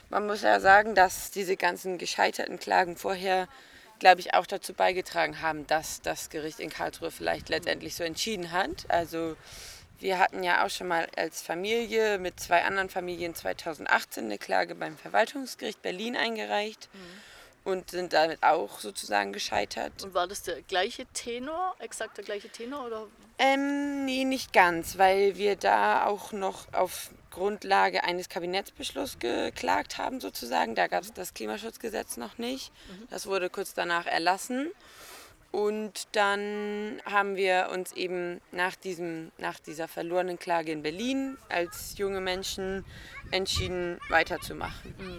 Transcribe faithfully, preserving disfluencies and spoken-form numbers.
Man muss ja sagen, dass diese ganzen gescheiterten Klagen vorher, glaube ich, auch dazu beigetragen haben, dass das Gericht in Karlsruhe vielleicht letztendlich so entschieden hat. Also wir hatten ja auch schon mal als Familie mit zwei anderen Familien zweitausendachtzehn eine Klage beim Verwaltungsgericht Berlin eingereicht und sind damit auch sozusagen gescheitert. Und war das der gleiche Tenor, exakt der gleiche Tenor? Oder? Ähm, nee, nicht ganz, weil wir da auch noch auf Grundlage eines Kabinettsbeschlusses geklagt haben sozusagen. Da gab es das Klimaschutzgesetz noch nicht. Das wurde kurz danach erlassen. Und dann haben wir uns eben nach, diesem, nach dieser verlorenen Klage in Berlin als junge Menschen entschieden, weiterzumachen.